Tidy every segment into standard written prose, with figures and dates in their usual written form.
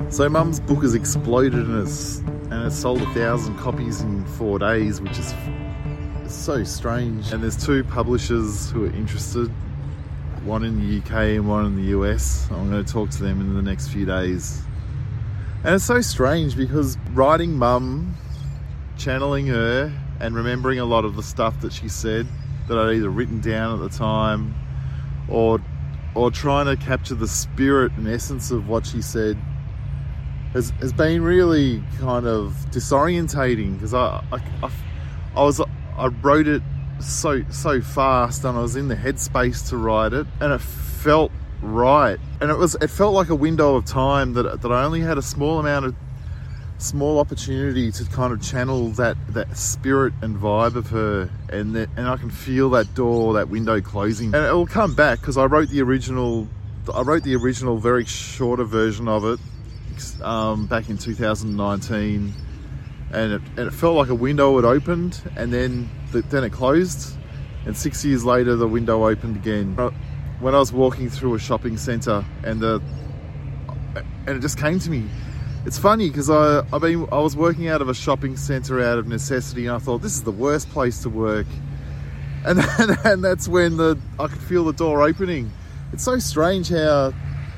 So Mum's book has exploded and it's sold 1,000 copies in 4 days, which is so strange. And there's 2 publishers who are interested, one in the UK and one in the US. I'm going to talk to them in the next few days. And it's so strange because writing Mum, channeling her and remembering a lot of the stuff that she said that I'd either written down at the time or trying to capture the spirit and essence of what she said has been really kind of disorientating, because I wrote it so fast and I was in the headspace to write it, and it felt right, and it felt like a window of time that I only had a small opportunity to kind of channel that spirit and vibe of her, and I can feel that window closing, and it will come back because I wrote the original very shorter version of it back in 2019, and it felt like a window had opened and then it closed, and 6 years later the window opened again when I was walking through a shopping centre, and it just came to me. It's funny because I was working out of a shopping centre out of necessity, and I thought this is the worst place to work, and that's when I could feel the door opening. It's so strange how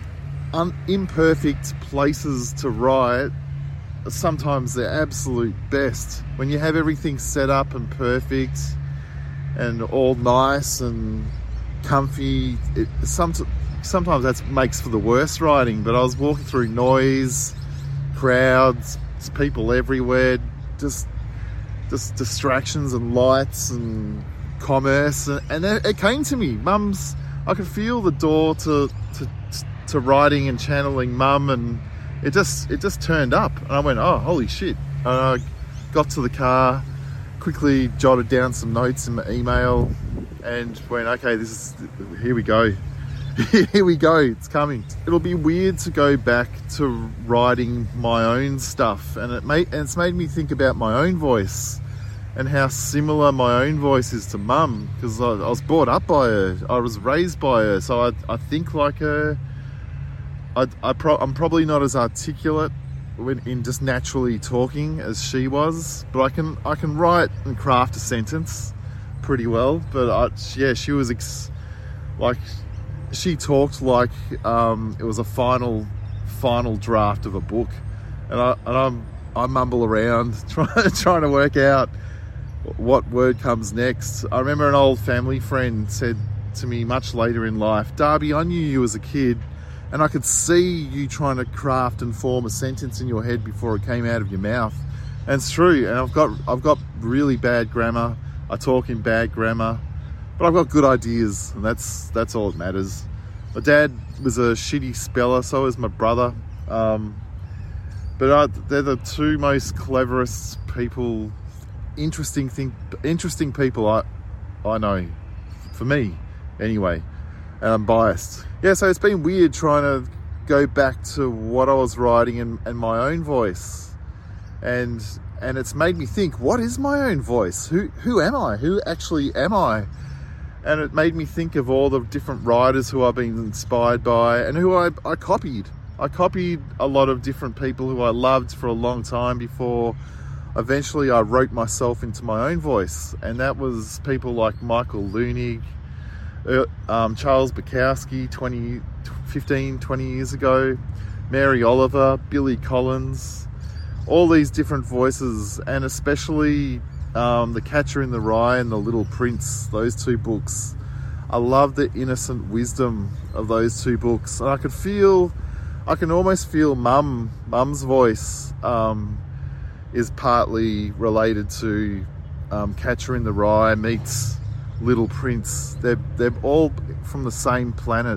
imperfect places to write sometimes they're absolute best. When you have everything set up and perfect and all nice and comfy, sometimes that makes for the worst writing. But I was walking through noise, crowds, people everywhere, just distractions and lights and commerce, and it came to me. I could feel the door to writing and channeling Mum, and it just turned up, and I went, oh, holy shit. And I got to the car, quickly jotted down some notes in my email, and went, okay, here we go. Here we go, it's coming. It'll be weird to go back to writing my own stuff, and it's made me think about my own voice and how similar my own voice is to Mum, because I was brought up by her, I was raised by her, so I think like her. I'm probably not as articulate in just naturally talking as she was, but I can write and craft a sentence pretty well. But she was she talked like it was a final draft of a book, and I mumble around trying to work out what word comes next. I remember an old family friend said to me much later in life, Darby, I knew you as a kid, and I could see you trying to craft and form a sentence in your head before it came out of your mouth. And it's true. And I've got really bad grammar. I talk in bad grammar, but I've got good ideas, and that's all that matters. My dad was a shitty speller, so was my brother. But they're the 2 most cleverest people, interesting people I know, for me anyway. And I'm biased. Yeah, so it's been weird trying to go back to what I was writing and my own voice. And it's made me think, what is my own voice? Who am I? Who actually am I? And it made me think of all the different writers who I've been inspired by and who I copied. I copied a lot of different people who I loved for a long time before eventually I wrote myself into my own voice. And that was people like Michael Leunig, Charles Bukowski 20 years ago, Mary Oliver, Billy Collins, all these different voices, and especially The Catcher in the Rye and The Little Prince, those 2 books. I love the innocent wisdom of those 2 books, and I can almost feel Mum's voice is partly related to Catcher in the Rye meets Little Prince. They're all from the same planet.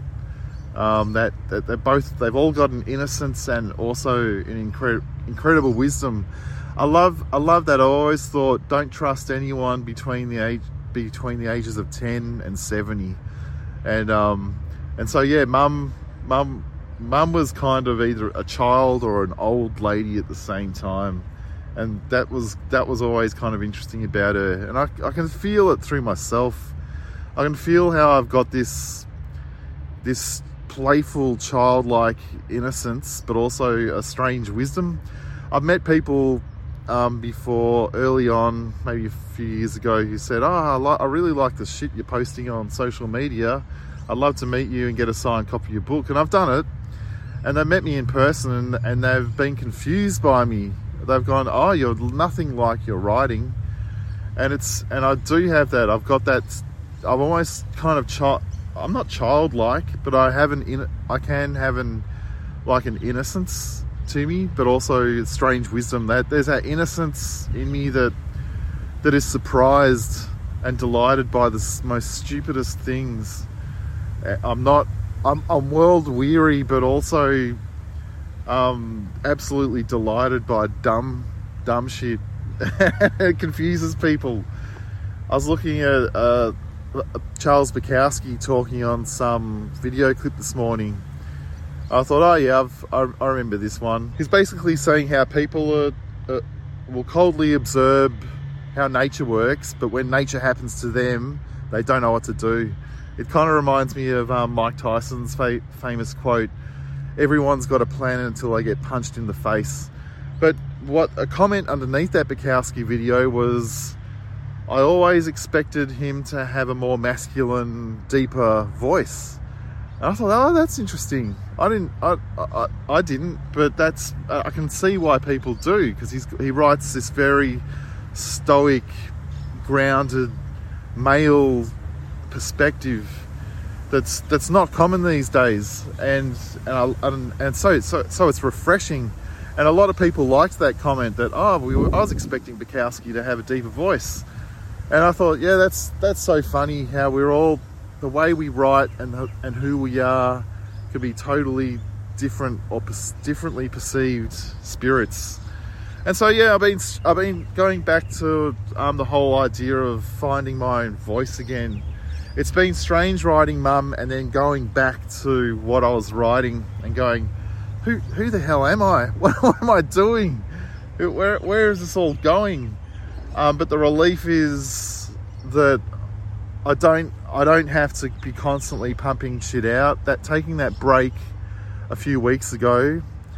They've all got an innocence and also an incredible wisdom. I love that. I always thought, don't trust anyone between the ages of 10 and 70, and so yeah, Mum was kind of either a child or an old lady at the same time. And that was always kind of interesting about her. And I can feel it through myself. I can feel how I've got this playful, childlike innocence, but also a strange wisdom. I've met people before, early on, maybe a few years ago, who said, I really like the shit you're posting on social media. I'd love to meet you and get a signed copy of your book. And I've done it. And they met me in person and they've been confused by me. They've gone, oh, you're nothing like your writing. And I do have that. I've got that. I'm almost kind of I'm not childlike, but I can have an innocence to me, but also strange wisdom. That there's that innocence in me that is surprised and delighted by the most stupidest things. I'm world weary, but also absolutely delighted by dumb shit. It confuses people. I was looking at Charles Bukowski talking on some video clip this morning. I thought, oh yeah, I remember this one. He's basically saying how people will coldly observe how nature works, but when nature happens to them, they don't know what to do. It kind of reminds me of Mike Tyson's famous quote, everyone's got a plan until they get punched in the face. But what a comment underneath that Bukowski video was, I always expected him to have a more masculine, deeper voice. And I thought, oh, that's interesting. I didn't, but I can see why people do, because he writes this very stoic, grounded, male perspective that's not common these days, and so it's refreshing. And a lot of people liked that comment that I was expecting Bukowski to have a deeper voice. And I thought, yeah, that's so funny how we're all, the way we write and who we are could be totally different or differently perceived spirits. And so yeah, I've been going back to the whole idea of finding my own voice again. It's been strange writing Mum and then going back to what I was writing and going, who the hell am I? What am I doing? Where is this all going? But the relief is that I don't have to be constantly pumping shit out. That taking that break a few weeks ago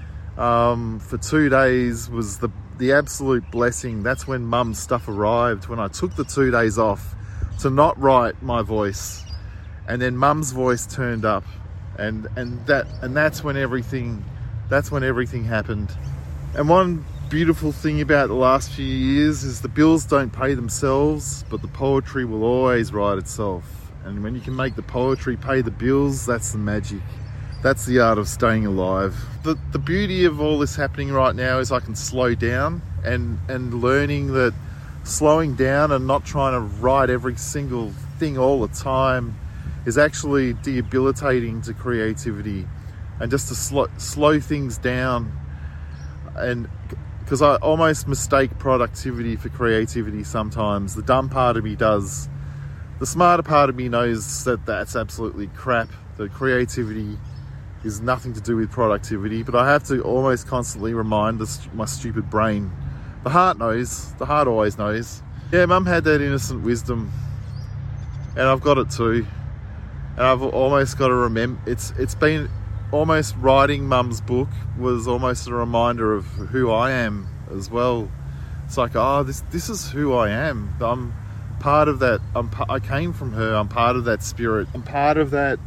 for 2 days was the absolute blessing. That's when Mum's stuff arrived, when I took the 2 days off to not write my voice, and then Mum's voice turned up, and that's when everything happened. And one beautiful thing about the last few years is the bills don't pay themselves, but the poetry will always write itself. And when you can make the poetry pay the bills, that's the magic. That's the art of staying alive. The beauty of all this happening right now is I can slow down, and learning that slowing down and not trying to write every single thing all the time is actually debilitating to creativity, and just to slow things down. And because I almost mistake productivity for creativity sometimes. The dumb part of me does. The smarter part of me knows that that's absolutely crap, that creativity is nothing to do with productivity, but I have to almost constantly remind my stupid brain. The heart knows. The heart always knows. Yeah, Mum had that innocent wisdom, and I've got it too. And I've almost got to remember. It's been almost writing Mum's book was almost a reminder of who I am as well. It's like, oh, this is who I am. I'm part of that. I came from her. I'm part of that spirit. I'm part of that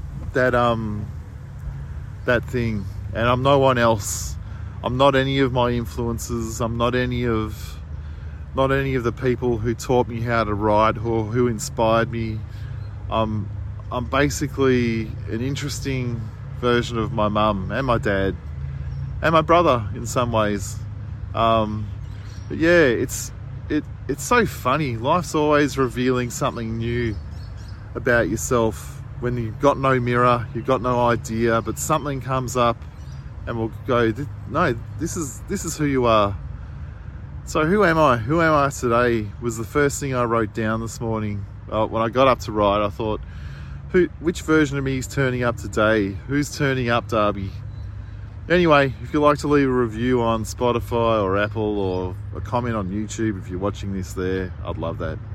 thing, and I'm no one else. I'm not any of my influences. I'm not any of the people who taught me how to write or who inspired me. I'm basically an interesting version of my mum and my dad and my brother in some ways. But yeah, it's so funny. Life's always revealing something new about yourself. When you've got no mirror, you've got no idea, but something comes up and we'll go, no, this is who you are. So who am I? Who am I today was the first thing I wrote down this morning. When I got up to write, I thought, which version of me is turning up today? Who's turning up, Darby? Anyway, if you'd like to leave a review on Spotify or Apple, or a comment on YouTube if you're watching this there, I'd love that.